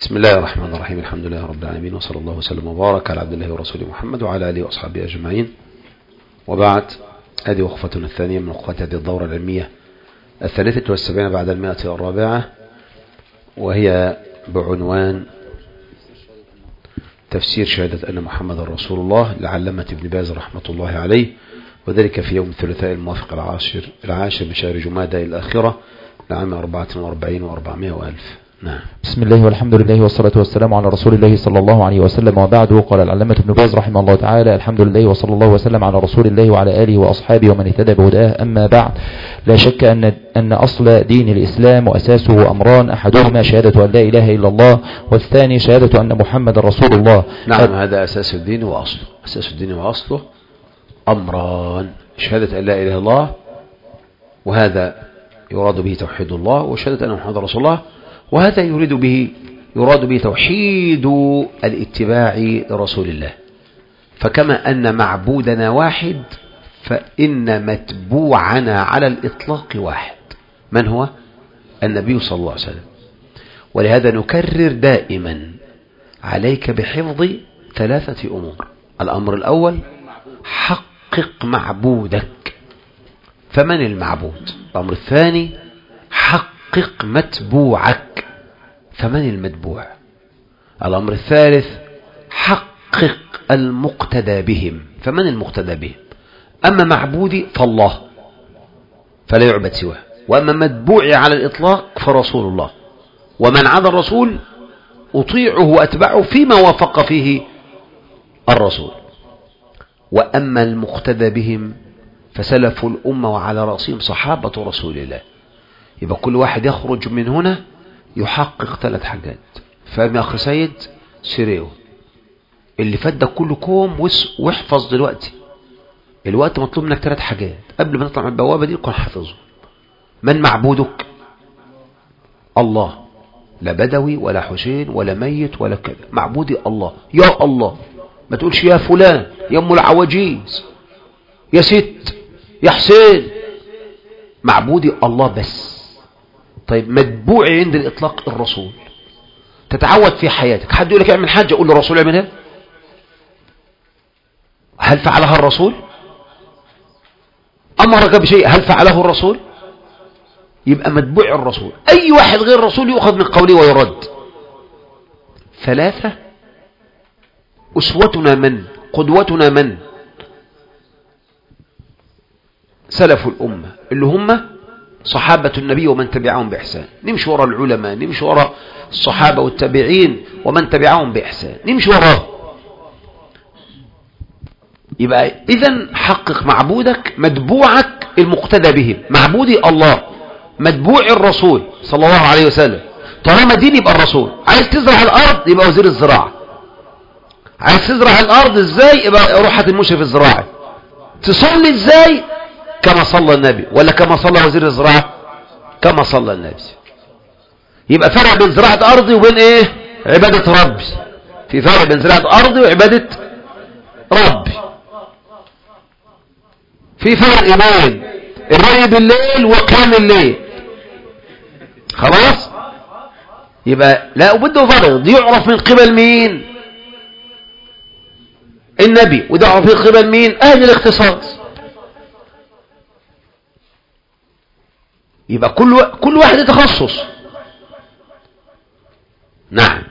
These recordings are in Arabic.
بسم الله الرحمن الرحيم. الحمد لله رب العالمين، وصلى الله وسلم وبارك على عبد الله ورسوله محمد وعلى آله وأصحابه أجمعين. وبعد، هذه وقفتنا الثانية من وقفات هذه الدورة العلمية 73 بعد 104، وهي بعنوان تفسير شهادة أن محمد رسول الله لعلامة ابن باز رحمة الله عليه، وذلك في يوم الثلاثاء الموافق العاشر من شهر جمادى الآخرة لعام 44 و400 وألف. نعم. بسم الله والحمد لله والصلاة والسلام على رسول الله صلى الله عليه وسلم، وبعد. قال العلامة ابن باز رحمه الله تعالى: الحمد لله وصلى الله وسلم على رسول الله وعلى آله وأصحابه ومن اهتدى بهداه، أما بعد. لا شك أن أصل دين الإسلام وأساسه أمران: أحدهما شهادة أن لا إله إلا الله، والثاني شهادة أن محمد رسول الله. نعم، هذا أساس الدين وأصله. أساس الدين وأصله أمران: شهادة أن لا إله إلا الله، وهذا يراد به توحيد الله، وشهادة أن محمد رسول الله، وهذا يراد به توحيد الاتباع لرسول الله. فكما أن معبودنا واحد، فإن متبوعنا على الإطلاق واحد. من هو؟ النبي صلى الله عليه وسلم. ولهذا نكرر دائما: عليك بحفظ 3 أمور. الأمر الأول: حقق معبودك. فمن المعبود؟ الأمر الثاني: حقق متبوعك. فمن المتبوع؟ الأمر الثالث: حقق المقتدى بهم. فمن المقتدى بهم؟ أما معبودي فالله، فلا يعبد سواه، وأما متبوعي على الإطلاق فرسول الله، ومن عدا الرسول أطيعه وأتبعه فيما وافق فيه الرسول. وأما المقتدى بهم فسلف الأمة وعلى رأسهم صحابة رسول الله. يبقى كل واحد يخرج من هنا يحقق 3 حاجات. فاهم يا أخي سيد؟ سيريو اللي فات ده كله كوم واحفظ دلوقتي. الوقت مطلوب منك 3 حاجات قبل ما نطلع من البوابة دي تكون حافظهم. من معبودك؟ الله، لا بدوي ولا حسين ولا ميت ولا كذا. معبودي الله. يا الله، ما تقولش يا فلان، يا ام العواجيز، يا ست، يا حسين. معبودي الله بس. طيب، متبوعي عند الإطلاق الرسول. تتعود في حياتك، حد يقول لك اعمل حاجة قول له الرسول اعملها. هل فعلها الرسول؟ أمرك بشيء هل فعله الرسول؟ يبقى متبوع الرسول. أي واحد غير الرسول يؤخذ من قوله ويرد. 3: أسوتنا من؟ قدوتنا من؟ سلف الأمة اللي هم صحابة النبي ومن تبعهم بإحسان. نمشي وراء العلماء، نمشي وراء الصحابة والتابعين ومن تبعهم بإحسان، نمشي وراء. يبقى إذن حقق معبودك، متبوعك المقتدى بهم. معبودي الله، متبوع الرسول صلى الله عليه وسلم. طالما دين يبقى الرسول. عايز تزرع الأرض يبقى وزير الزراعة. عايز تزرع الأرض ازاي؟ يبقى روحة المشرف الزراعي. تصلي ازاي؟ كما صلى النبي، ولا كما صلى وزير الزراعة؟ كما صلى النبي. يبقى فرق بين زراعة أرضي وبين ايه؟ عبادة ربي. في فرق بين زراعة أرضي وعبادة ربي. في فرق بين الرأي بالليل وقيام الليل. خلاص؟ يبقى لا بده فرق. دي يعرف من قبل مين؟ النبي. وده يعرف من قبل مين؟ أهل الاختصاص. يبقى كل واحد تخصص. نعم.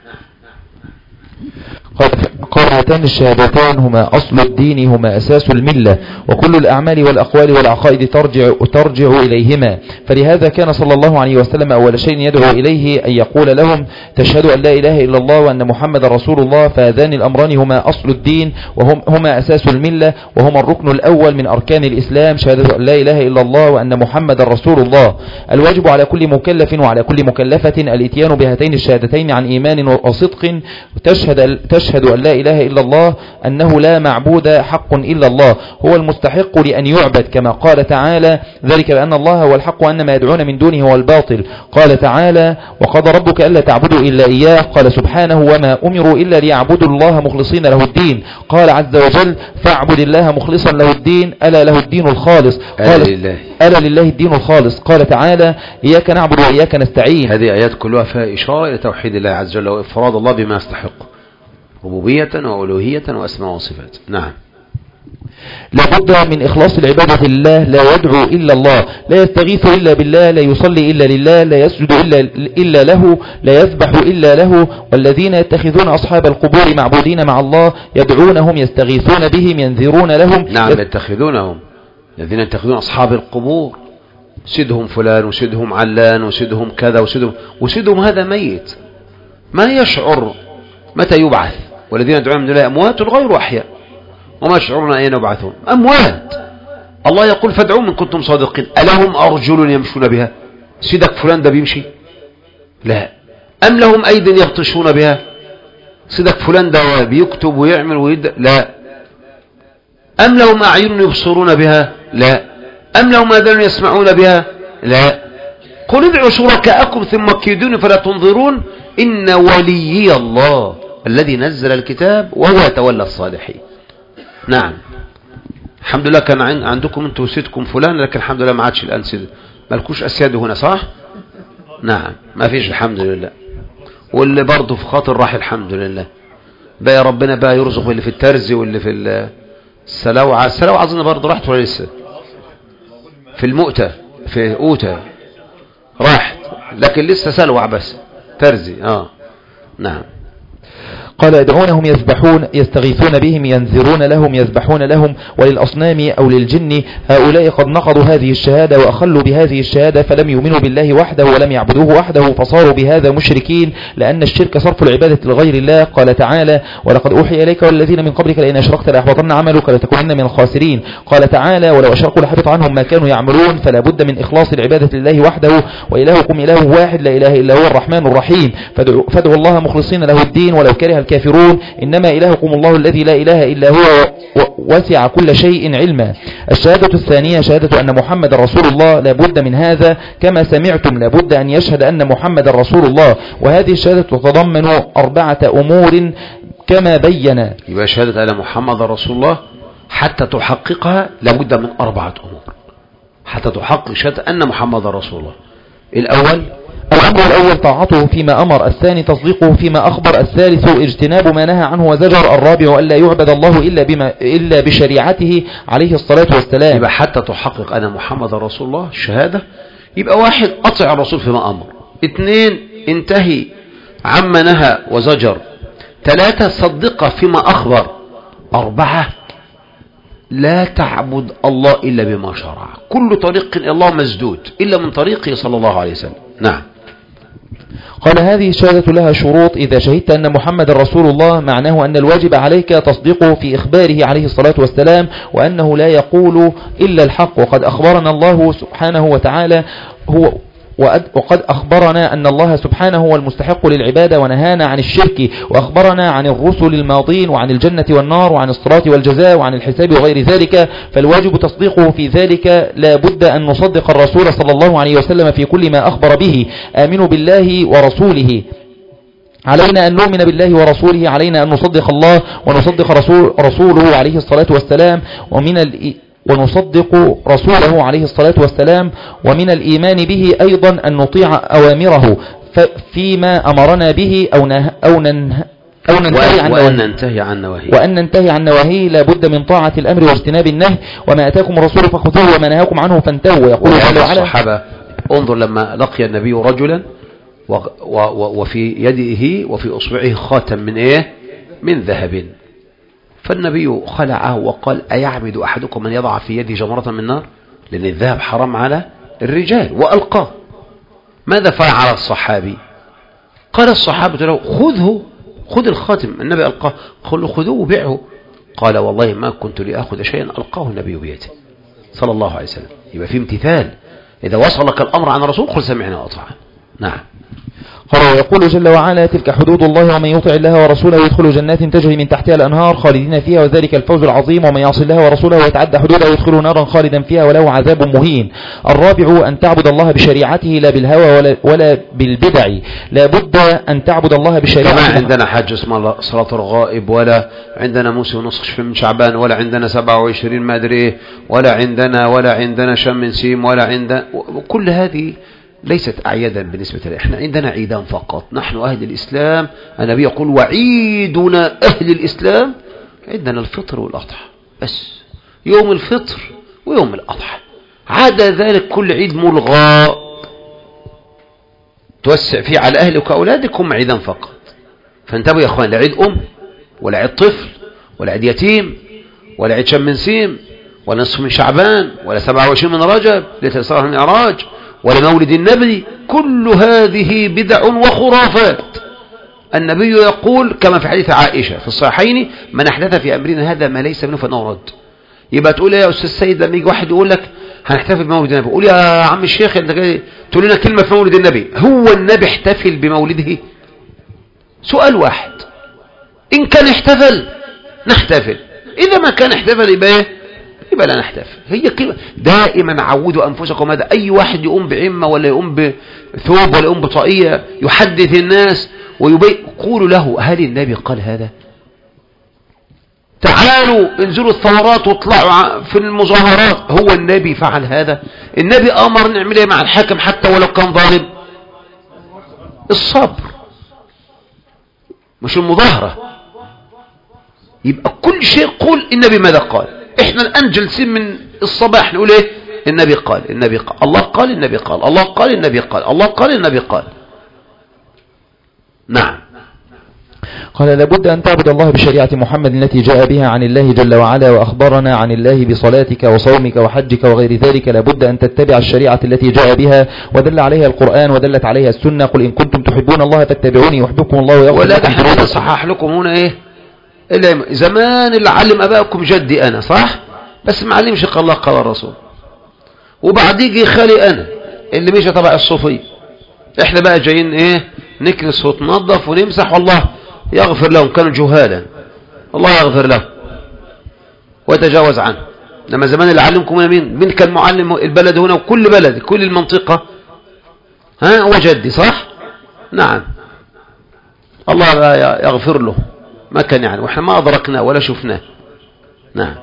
قال: هاتان الشهادتان هما أصل الدين، هما أساس الملة، وكل الأعمال والأقوال والعقائد ترجع إليهما. فلهذا كان صلى الله عليه وسلم أول شيء يدعو إليه أن يقول لهم: تشهدوا أن لا إله إلا الله وأن محمد رسول الله. فهذان الأمران هما أصل الدين وهما أساس الملة، وهما الركن الأول من أركان الإسلام: شهادة أن لا إله إلا الله وأن محمد رسول الله. الواجب على كل مكلف وعلى كل مكلفة الاتيان بهاتين الشهادتين عن إيمان وصدق. تشهد أن لا إله إلا إلا الله أنه لا معبود حق إلا الله هو المستحق لأن يعبد كما قال تعالى ذلك بأن الله هو الحق وأن ما يدعون من دونه هو الباطل. قال تعالى وقضى ربك ألا تعبدوا إلا إياه. قال سبحانه وما أمروا إلا ليعبدوا الله مخلصين له الدين. قال عز وجل فاعبد الله مخلصا له الدين ألا له الدين الخالص. ألا لله الدين الخالص. قال تعالى إياك نعبد وإياك نستعين. هذه آيات كلها فيها إشارة إلى توحيد الله عز وجل وإفراد الله بما يستحق ربوبية وألوهية وأسماء وصفات. نعم. لابد من إخلاص العبادة لله لا يدعو إلا الله لا يستغيث إلا بالله لا يصلي إلا لله لا يسجد إلا له لا يذبح إلا له. والذين يتخذون أصحاب القبور معبودين مع الله يدعونهم يستغيثون بهم ينذرون لهم. نعم يتخذونهم الذين يتخذون أصحاب القبور سدهم فلان وسدهم علان وسدهم كذا وسدهم هذا ميت ما يشعر متى يبعث. والذين يدعون من الله أموات غير أحياء وما يشعرون أين يبعثون أموات. الله يقول فادعوا من كنتم صادقين ألهم أرجل يمشون بها سيدك فلان ده بيمشي لا. أم لهم أيد يبطشون بها سيدك فلان ده بيكتب ويعمل ويد لا. أم لهم أعين يبصرون بها لا. أم لهم آذان يسمعون بها لا. قل ادعوا شركاءكم ثم كيدوني فلا تنظرون إن وليي الله الذي نزل الكتاب وهو يتولى الصالحين. نعم الحمد لله كان عندكم انتوا سيدكم فلان لكن الحمد لله ما عادش الآن سيد مالكوش أسياد هنا صح. نعم ما فيش الحمد لله. واللي برضه في خاطر راح الحمد لله بقى ربنا بقى يرزق اللي في الترزي واللي في السلوعة أظن برضه راحت ولا لسه في المؤتة في أوتة راحت لكن لسه سلوع بس ترزي نعم. قال يدعونهم يستغيثون بهم ينذرون لهم يذبحون لهم وللأصنام أو للجن هؤلاء قد نقضوا هذه الشهادة وأخلوا بهذه الشهادة فلم يؤمنوا بالله وحده ولم يعبدوه وحده فصاروا بهذا مشركين لأن الشرك صرف العبادة لغير الله. قال تعالى ولقد أوحي إليك والذين من قبلك لئن أشركت ليحبطن عملك لتكونن من الخاسرين. قال تعالى ولو أشركوا لحبط عنهم ما كانوا يعملون. فلا بد من إخلاص العبادة لله وحده وإلهكم إله واحد لا إله إلا هو الرحمن الرحيم فادعوا الله مخلصين له الدين ولو كره الكافرون إنما إلهكم الله الذي لا إله إلا هو وسع كل شيء علما. الشهادة الثانية شهادة أن محمد رسول الله لا بد من هذا كما سمعتم لا بد أن يشهد أن محمد رسول الله وهذه الشهادة تتضمن 4 أمور كما بين. يبقى شهادة أن محمد رسول الله حتى تحققها لا بد من 4 أمور حتى تحقق شهادة أن محمد رسول الله. الأمر الأول طاعته فيما أمر. الثاني تصديقه فيما أخبر. الثالث اجتناب ما نهى عنه وزجر. الرابع ألا يعبد الله إلا بشريعته عليه الصلاة والسلام. يبقى حتى تحقق أن محمد رسول الله الشهادة يبقى 1 أطع الرسول فيما أمر 2 انتهي عما نهى وزجر 3 صدق فيما أخبر 4 لا تعبد الله إلا بما شرع. كل طريق إلى الله مسدود إلا من طريقه صلى الله عليه وسلم. نعم. قال هذه الشهادة لها شروط. إذا شهدت أن محمد رسول الله معناه أن الواجب عليك تصديقه في إخباره عليه الصلاة والسلام وأنه لا يقول إلا الحق. وقد أخبرنا الله سبحانه وتعالى وقد أخبرنا أن الله سبحانه هو المستحق للعبادة ونهانا عن الشرك وأخبرنا عن الرسل الماضين وعن الجنة والنار وعن الصراط والجزاء وعن الحساب وغير ذلك فالواجب تصديقه في ذلك. لا بد أن نصدق الرسول صلى الله عليه وسلم في كل ما أخبر به. آمنوا بالله ورسوله علينا أن نؤمن بالله ورسوله علينا أن نصدق الله ونصدق رسوله عليه الصلاة والسلام ونصدق رسوله عليه الصلاة والسلام ومن الإيمان به أيضا أن نطيع أوامره فيما أمرنا به وأن ننتهي عن نواهيه. لا بد من طاعة الأمر واجتناب النهي وما أتاكم الرسول فخذوه وما نهاكم عنه فانتهوا. ويقول الصحابة انظر لما لقي النبي رجلا وفي يده وفي أصبعه خاتم من ذهب فالنبي خلعه وقال أيعمد أحدكم أن يضع في يده جمرة من نار لأن الذهب حرام على الرجال وألقاه. ماذا فعل الصحابي؟ قال الصحابة له خذ الخاتم. النبي ألقاه قال له خذوه وبيعه. قال والله ما كنت لأخذ شيئا ألقاه النبي بيده صلى الله عليه وسلم. يبقى في امتثال. إذا وصلك الأمر عن الرسول قل سمعنا وأطعنا. نعم. قال ويقول جل وعلا تلك حدود الله ومن يطع الله ورسوله يدخل جنات تجري من تحتها الأنهار خالدين فيها وذلك الفوز العظيم ومن يعصي الله ورسوله ويتعدى حدوده يدخل نارا خالدا فيها وله عذاب مهين. الرابع أن تعبد الله بشريعته لا بالهوى ولا بالبدع. لا بد أن تعبد الله بشريعته. كما عندنا حج اسمه صلاة الغائب، ولا عندنا موسى ونصف من شعبان، ولا عندنا 27 ما أدري، ولا عندنا شم نسيم، ولا عندنا كل هذه ليست أعيادا بالنسبة لنا. احنا عندنا عيدان فقط، نحن أهل الإسلام. النبي يقول وعيدنا أهل الإسلام عندنا الفطر والأضحى بس، يوم الفطر ويوم الأضحى، عدا ذلك كل عيد ملغى توسع فيه على أهلك وأولادك، هم عيدان فقط. فانتبهوا يا أخوان، لا عيد ولا عيد طفل ولا عيد يتيم ولا عيد شم نسيم ولا نصف من شعبان ولا 27 من رجب ليلة الإسراء والمعراج ولا مولد النبي. كل هذه بدع وخرافات. النبي يقول كما في حديث عائشة في الصحيحين من أحدث في أمرنا هذا ما ليس منه فإنه رد. يبقى تقول يا أستاذ سيد لما يجي واحد يقول لك هنحتفل بمولد النبي، قول يا عم الشيخ انت تقول لنا كلمة في مولد النبي، هو النبي احتفل بمولده؟ سؤال واحد. إن كان احتفل نحتفل، إذا ما كان احتفل يبقى لا نحتفل. هي كلمة. دائما عودوا أنفسكم هذا. أي واحد يقوم بعمة ولا يقوم بثوب ولا يقوم بطاقية يحدث الناس قولوا له هل النبي قال هذا؟ تعالوا انزلوا الثورات واطلعوا في المظاهرات، هو النبي فعل هذا؟ النبي أمر نعمل ايه مع الحاكم حتى ولو كان ظالم؟ الصبر مش المظاهرة. يبقى كل شيء قول النبي ماذا قال. احنا الآن جلسين من الصباح نقول ايه؟ النبي قال، النبي قال، الله قال، النبي قال، الله قال، النبي قال، الله قال، النبي قال. نعم. قال لابد أن تعبد الله بشريعة محمد التي جاء بها عن الله جل وعلا وأخبرنا عن الله بصلاتك وصومك وحجك وغير ذلك. لابد أن تتبع الشريعة التي جاء بها ودل عليها القرآن ودلت عليها السنة. قل إن كنتم تحبون الله فاتبعوني يحببكم الله ويغفر لكم. ولا تحب صحح لكم هنا ايه زمان اللي علم أباكم جدي أنا صح، بس ما علمش قال الله قال الرسول، وبعد يجي خالي أنا اللي مش تبع الصوفية. احنا بقى جايين ايه نكنس وننظف ونمسح، والله يغفر لهم كانوا جهالا، الله يغفر لهم ويتجاوز عنه. لما زمان اللي علمكم هنا مين كان معلم البلد هنا وكل بلد كل المنطقة؟ هو جدي صح؟ نعم، الله يغفر له ما كان يعني، واحنا ما أدركناه ولا شفناه. نعم.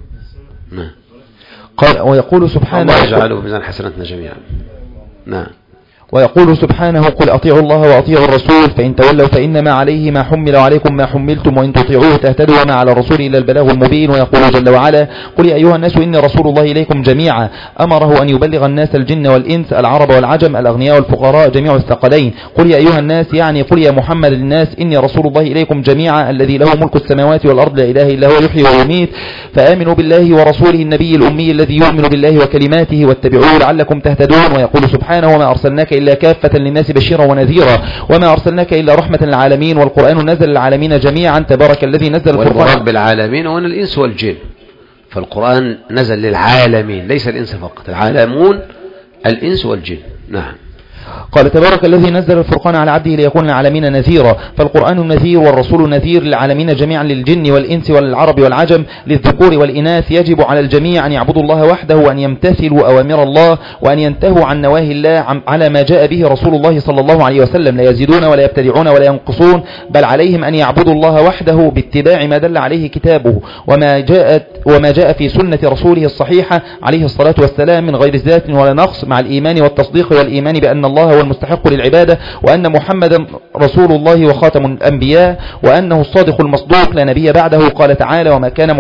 قال ويقول سبحانه الله يجعله بميزان حسناتنا جميعا. نعم. ويقول سبحانه قل أطيعوا الله وأطيعوا الرسول فإن تولوا فإنما عليه ما حمل وعليكم ما حملتم وإن تطيعوه تهتدوا وما على الرسول إلا البلاغ المبين. ويقول جل وعلا قل يا أيها الناس إني رسول الله إليكم جميعا. أمره أن يبلغ الناس الجن والإنس العرب والعجم الأغنياء والفقراء جميع الثقلين. قل يا أيها الناس يعني قل يا محمد للناس إني رسول الله إليكم جميعا الذي له ملك السماوات والأرض لا إله إلا هو يحيي ويميت. فآمنوا بالله ورسوله النبي الأمي الذي يؤمن بالله وكلماته واتبعوه لعلكم تهتدون. ويقول سبحانه وما أرسلناك إلا كافة للناس بشيرا ونذيرا وما أرسلناك إلا رحمة للعالمين. والقرآن نزل للعالمين جميعا تبارك الذي نزل القرآن رب العالمين وأن الإنس والجن. فالقرآن نزل للعالمين ليس الإنس فقط، العالمون الإنس والجن. نعم. قال تبارك الذي نزل الفرقان على عبده ليكون للعالمين نذيرا. فالقرآن نذير والرسول نذير للعالمين جميعا للجن والإنس والعرب والعجم للذكور والإناث. يجب على الجميع أن يعبدوا الله وحده وأن يمتثلوا أوامر الله وأن ينتهوا عن نواهي الله على ما جاء به رسول الله صلى الله عليه وسلم، لا يزيدون ولا يبتدعون ولا ينقصون، بل عليهم أن يعبدوا الله وحده باتباع ما دل عليه كتابه وما جاء في سنة رسوله الصحيحة عليه الصلاة والسلام من غير زيادة ولا نقص، مع الإيمان والتصديق والإيمان بأن الله هو المستحق للعبادة وأن محمدا رسول الله وخاتم الأنبياء وأنه الصادق المصدوق لا نبي بعده. قال تعالى ما كان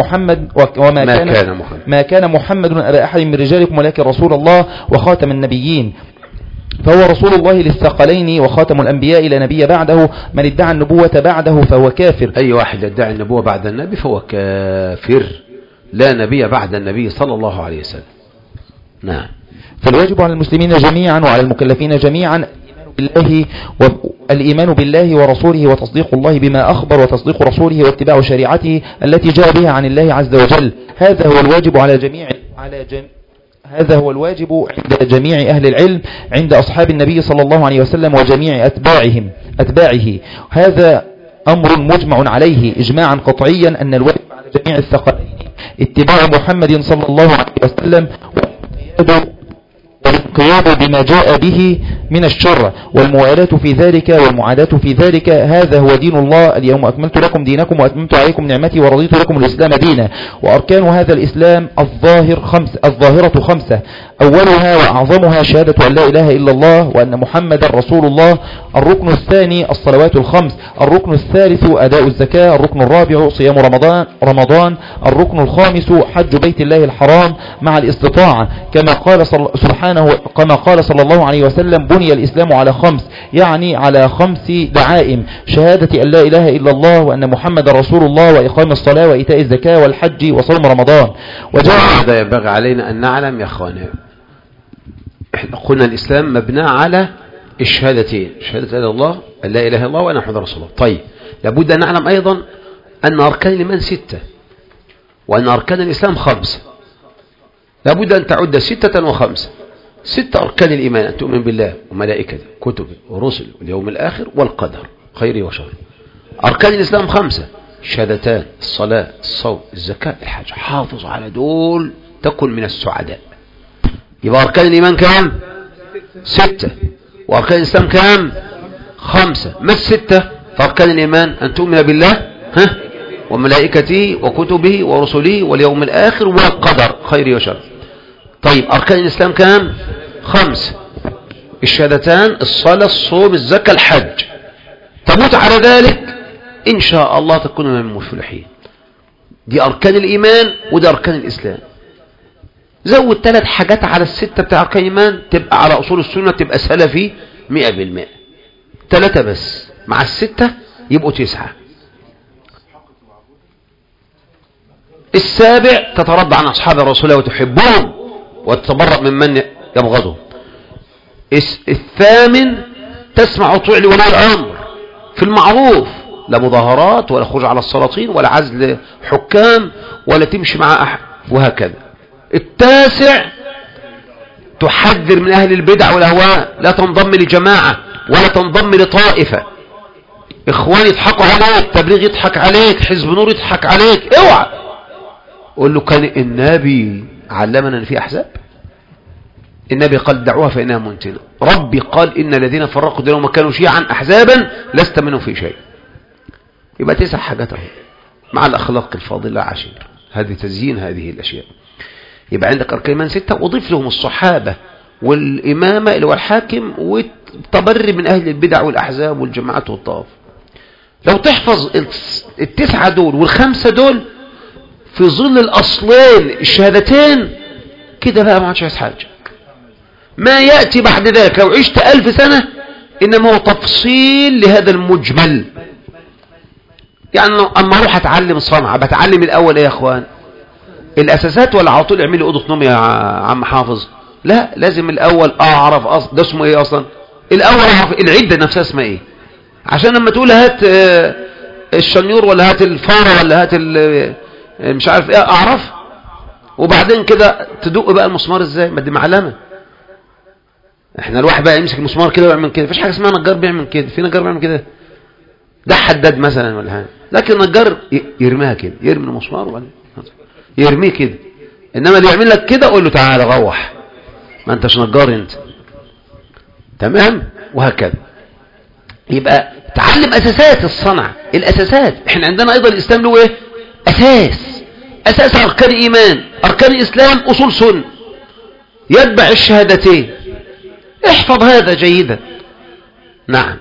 محمد أبا أحد من رجالكم ولكن رسول الله وخاتم النبيين. فهو رسول الله للثقلين وخاتم الأنبياء لا نبي بعده. من ادعى النبوة بعده فهو كافر. أي واحد يدعي النبوة بعد النبي فهو كافر، لا نبي بعد النبي صلى الله عليه وسلم. نعم. فالواجب على المسلمين جميعا وعلى المكلفين جميعا الإيمان بالله ورسوله وتصديق الله بما أخبر وتصديق رسوله واتباع شريعته التي جاء بها عن الله عز وجل. هذا هو الواجب على هذا هو الواجب عند جميع أهل العلم، عند أصحاب النبي صلى الله عليه وسلم وجميع أتباعه. هذا أمر مجمع عليه إجماعا قطعيا أن الواجب على جميع الثقلين اتباع محمد صلى الله عليه وسلم والانقياد بما جاء به من الشر، والموالاة في ذلك والمعاداة في ذلك. هذا هو دين الله. اليوم أكملت لكم دينكم وأتممت عليكم نعمتي ورضيت لكم الإسلام دينا. وأركان هذا الإسلام الظاهرة خمسة، أولها وأعظمها شهادة أن لا إله إلا الله وأن محمد رسول الله. الركن الثاني الصلوات الخمس. الركن الثالث أداء الزكاة. الركن الرابع صيام رمضان. الركن الخامس حج بيت الله الحرام مع الاستطاعة، كما قال صلى الله عليه وسلم: بني الإسلام على خمس، يعني على 5 دعائم: شهادة أن لا إله إلا الله وأن محمد رسول الله، وإقام الصلاة، وإيتاء الزكاة، والحج، وصوم رمضان. هذا ينبغي علينا أن نعلم يا أخوانا، احنا قلنا الإسلام مبنى على الشهادتين: شهادة أن الله أن لا إله إلا الله وأن محمد رسول الله. طيب، لابد أن نعلم أيضا أن أركان الإيمان 6 وأن أركان الإسلام 5. لابد أن تعد 6 و5. 6 أركان الإيمان: أن تؤمن بالله وملائكته وكتبه ورسله واليوم الآخر والقدر خيره وشره. أركان الإسلام 5: الشهادتان، الصلاة، الصوم، الزكاة، الحج. حافظ على دول تكن من السعداء. يبقى أركان الإيمان كام؟ 6. وأركان الإسلام كام؟ 5. ما 6 فأركان الإيمان؟ أن تؤمن بالله وملائكته وكتبه ورسله واليوم الآخر والقدر خيره وشره. طيب، أركان الإسلام كام؟ 5: الشهادتان، الصلاة، الصوم، الزكاة، الحج. تموت على ذلك إن شاء الله تكون من المفلحين. دي أركان الإيمان وده أركان الإسلام. زود 3 حاجات على 6 بتاع أركان الإيمان، تبقى على أصول السنة، تبقى سلفي 100%. 3 بس مع 6 يبقوا 9. 7 تترضى عن أصحاب الرسول وتحبهم وتتبرأ ممن يبغضهم. 8 تسمع وتطيع لولي الأمر في المعروف، لا مظاهرات ولا خروج على السلاطين ولا عزل حكام ولا تمشي مع أحد وهكذا. 9 تحذر من أهل البدع والأهواء، لا تنضم لجماعة ولا تنضم لطائفة. إخوان يضحكوا عليك، تبليغ يضحك عليك، حزب نور يضحك عليك، اوعى. قول له: كان النبي علمنا أن في أحزاب؟ النبي قال: دعوها فإنها منتنة. ربي قال: إن الذين فرقوا دينهم وكانوا شيعا أحزابا لست منهم في شيء. يبقى 9 حاجات مع الأخلاق الفاضلة 10. هذه تزيين هذه الأشياء. يبقى عندك أركان الإيمان 6، وضيف لهم الصحابة والإمامة اللي هو الحاكم، والتبري من أهل البدع والأحزاب والجماعات والطائف. لو تحفظ 9 دول وال5 دول في ظل الأصلين الشهادتين كده بقى ما عادش عايز حاجة. ما يأتي بعد ذلك لو عشت 1000 سنة إنما هو تفصيل لهذا المجمل. يعني أما أروح أتعلم صنعة، بتعلم الأول إيه يا أخوان؟ الأساسات ولا على طول اعملي أوضة نوم يا عم حافظ؟ لا، لازم الأول أعرف ده اسمه إيه أصلا. الأول أعرف العدة نفسها اسمها إيه، عشان لما تقول هات الشنيور ولا هات الفارة ولا هات مش عارف إيه أعرف. وبعدين كده تدق بقى المسمار إزاي، ما دي معلمة. احنا الواحد بقى يمسك المسمار كده ويعمل كده، مفيش حاجة اسمها نجار بيعمل كده. في نجار بيعمل كده؟ ده حداد مثلا ولا حاجة. لكن النجار يرميها كده، يرمي المسمار وبعدين يرميه كده. انما اللي يعمل لك كده قول له: تعالى روح، ما انتش نجار انت. تمام؟ وهكذا. يبقى تعلم اساسات الصنعة، الاساسات. احنا عندنا ايضا الاسلام له ايه؟ اساس اركان الايمان، اركان الاسلام اصول سنة يتبع الشهادتين. احفظ هذا جيدا. نعم.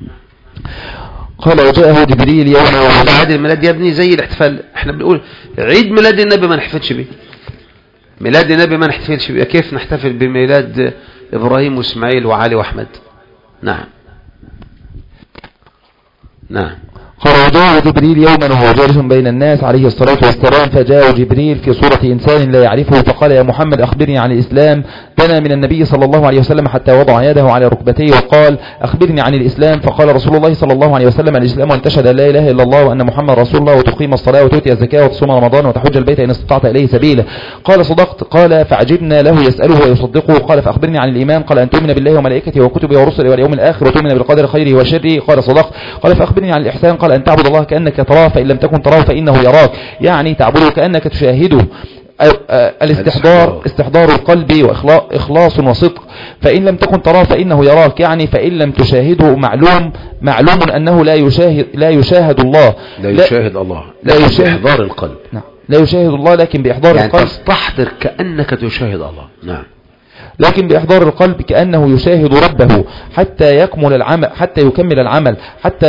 قال: وجاءه جبريل يوم عيد الميلاد يا ابني زي الاحتفال. احنا بنقول عيد ميلاد النبي ما نحتفلش به، ميلاد النبي ما نحتفلش به. كيف نحتفل بميلاد إبراهيم وإسماعيل وعلي وأحمد؟ نعم. قال: وجاء جبريل يوما وهو جالس بين الناس عليه الصلاة والسلام، فجاء جبريل في صورة إنسان لا يعرفه، فقال يا محمد أخبرني عن الإسلام. دنا من النبي صلى الله عليه وسلم حتى وضع يده على ركبتيه وقال أخبرني عن الإسلام. فقال رسول الله صلى الله عليه وسلم الإسلام أن تشهد لا إله إلا الله وأن محمد رسول الله وتقيم الصلاة وتؤتي الزكاة وتصوم رمضان وتحج البيت إن استطعت إليه سبيلا. قال صدقت. قال فعجبنا له يسأله ويصدقه. قال فأخبرني عن الإيمان. قال أن تؤمن بالله وملائكته وكتبه ورسله واليوم الآخر وتؤمن بالقدر خيره وشره. قال صدقت. قال فأخبرني عن الإحسان. قال أن تعبد الله كأنك تراه فإن لم تكن تراه فإنه يراك، يعني تعبده كأنك تشاهده. استحضار القلب وإخلاص وصدق. فإن لم تكن تراه فإنه يراك، يعني فإن لم تشاهده معلوم أنه لا يشاهد الله. لا يشاهد إحضار القلب. نعم. لا يشاهد الله لكن بإحضار يعني القلب. تستحضر كأنك تشاهد الله. نعم. لكن بإحضار القلب كأنه يشاهد ربه حتى يكمل العمل، حتى يكمل العمل،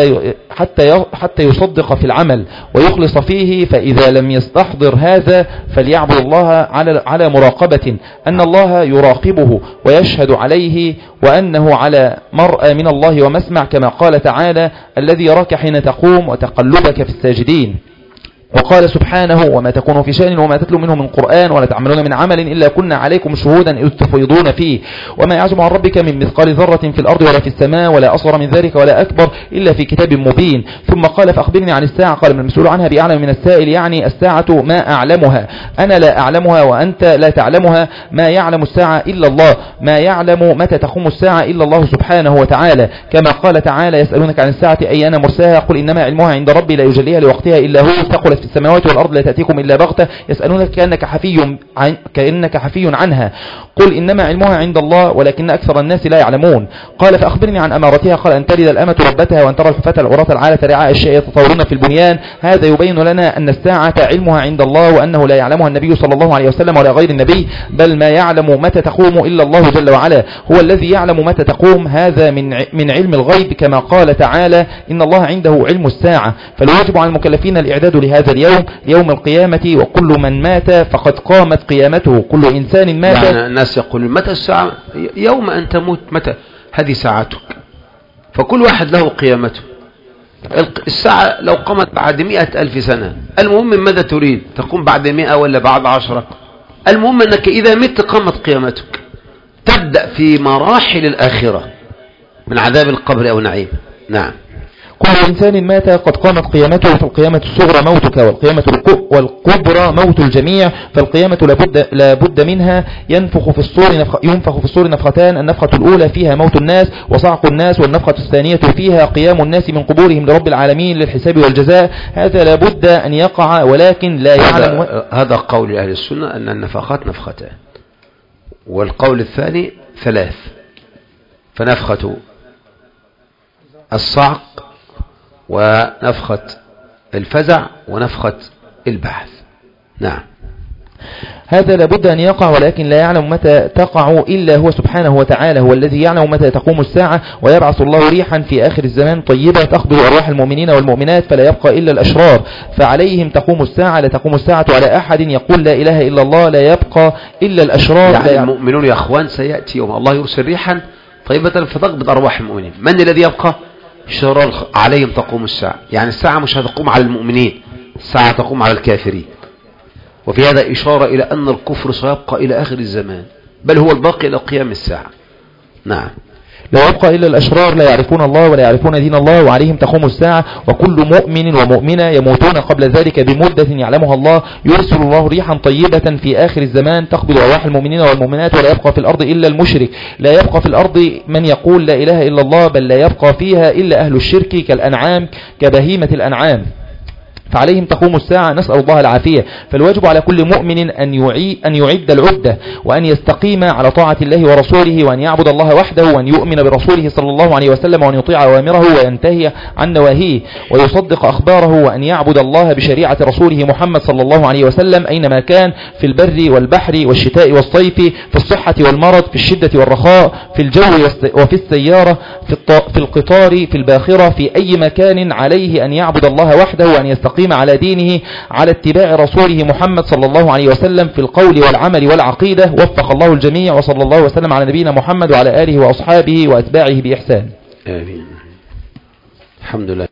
حتى يصدق في العمل ويخلص فيه. فإذا لم يستحضر هذا فليعبد الله على مراقبة أن الله يراقبه ويشهد عليه وأنه على مرأى من الله ومسمع، كما قال تعالى الذي يراك حين تقوم وتقلبك في الساجدين. وقال سبحانه وما تكون في شأن وما تتلو منه من قرآن ولا تعملون من عمل إلا كنا عليكم شهودا إذ تفيضون فيه وما يعزم عن ربك من مثقال ذرة في الأرض ولا في السماء ولا أصغر من ذلك ولا أكبر إلا في كتاب مبين. ثم قال فأخبرني عن الساعة. قال من المسؤول عنها بأعلم من السائل، يعني الساعة ما أعلمها أنا لا أعلمها وأنت لا تعلمها، ما يعلم الساعة إلا الله، ما يعلم متى تقوم الساعة إلا الله سبحانه وتعالى، كما قال تعالى يسألونك عن الساعة أيان مرساها قل إنما علمها عند ربي لا يجليها لوقتها إلا هو ثقلت في السماوات والأرض لا تأتيكم إلا بغتة يسألونك كأنك حفي عنها قل إنما علمها عند الله ولكن أكثر الناس لا يعلمون. قال فأخبرني عن أمارتها. قال أن تلد الأمة ربتها وأن ترى الحفاة العراة العالة رعاء الشيء يتطاولون في البنيان. هذا يبين لنا أن الساعة علمها عند الله وأنه لا يعلمها النبي صلى الله عليه وسلم ولا غير النبي، بل ما يعلم متى تقوم إلا الله جل وعلا، هو الذي يعلم متى تقوم. هذا من علم الغيب، كما قال تعالى إن الله عنده علم الساعة. فالواجب على المكلفين الإعداد لهذا اليوم، يوم القيامة، وكل من مات فقد قامت قيامته. كل إنسان مات. يعني الناس يقولون متى الساعة؟ يوم أن تموت، متى هذه ساعتك، فكل واحد له قيامته. الساعة لو قامت بعد 100,000 سنة، المهم ماذا تريد؟ تقوم بعد 100 ولا بعد 10؟ المهم أنك إذا مت قامت قيامتك. تبدأ في مراحل الآخرة من عذاب القبر أو نعيم. نعم. كل إنسان مات قد قامت قيامته، فالقيامة الصغرى موتك والقيامة والكبرى موت الجميع. فالقيامة لابد منها. ينفخ في الصور نفختان، النفخة الأولى فيها موت الناس وصعق الناس، والنفخة الثانية فيها قيام الناس من قبورهم لرب العالمين للحساب والجزاء. هذا لابد أن يقع ولكن لا يعلم. هذا قول أهل السنة أن النفخات نفختان، والقول الثاني 3، فنفخة الصعق ونفخة الفزع ونفخة البعث. نعم. هذا لابد أن يقع ولكن لا يعلم متى تقع إلا هو سبحانه وتعالى، هو الذي يعلم متى تقوم الساعة. ويبعث الله ريحا في آخر الزمان طيبة تقبض أرواح المؤمنين والمؤمنات فلا يبقى إلا الأشرار، فعليهم تقوم الساعة. لا تقوم الساعة على أحد يقول لا إله إلا الله، لا يبقى إلا الأشرار. يعني المؤمنون يا أخوان سيأتي يوم الله يرسل ريحا طيبة فتقبض أرواح المؤمنين. من الذي يبقى؟ شرار. عليهم تقوم الساعة، يعني الساعة مش هتقوم على المؤمنين، الساعة تقوم على الكافرين. وفي هذا إشارة إلى أن الكفر سيبقى إلى آخر الزمان، بل هو الباقي إلى قيام الساعة. نعم. لا يبقى إلا الأشرار لا يعرفون الله ولا يعرفون دين الله وعليهم تقوم الساعة. وكل مؤمن ومؤمنة يموتون قبل ذلك بمدة يعلمها الله. يرسل الله ريحا طيبة في آخر الزمان تقبض أرواح المؤمنين والمؤمنات ولا يبقى في الأرض إلا المشرك. لا يبقى في الأرض من يقول لا إله إلا الله، بل لا يبقى فيها إلا أهل الشرك كالأنعام كبهيمة الأنعام. فعليهم تقوم الساعة، نسأل الله العافية. فالواجب على كل مؤمن أن يعد العدة وأن يستقيم على طاعة الله ورسوله، وأن يعبد الله وحده، وأن يؤمن برسوله صلى الله عليه وسلم، وأن يطيع أوامره وينتهي عن نواهيه، ويصدق أخباره، وأن يعبد الله بشريعة رسوله محمد صلى الله عليه وسلم أينما كان، في البر والبحر والشتاء والصيف، في الصحة والمرض، في الشدة والرخاء، في الجو وفي السيارة، في القطار، في الباخرة، في أي مكان. عليه أن يعبد الله وحده وأن يستقيم على دينه على اتباع رسوله محمد صلى الله عليه وسلم في القول والعمل والعقيدة. وفق الله الجميع، وصلى الله وسلم على نبينا محمد وعلى آله وأصحابه وأتباعه بإحسان. آمين. الحمد لله.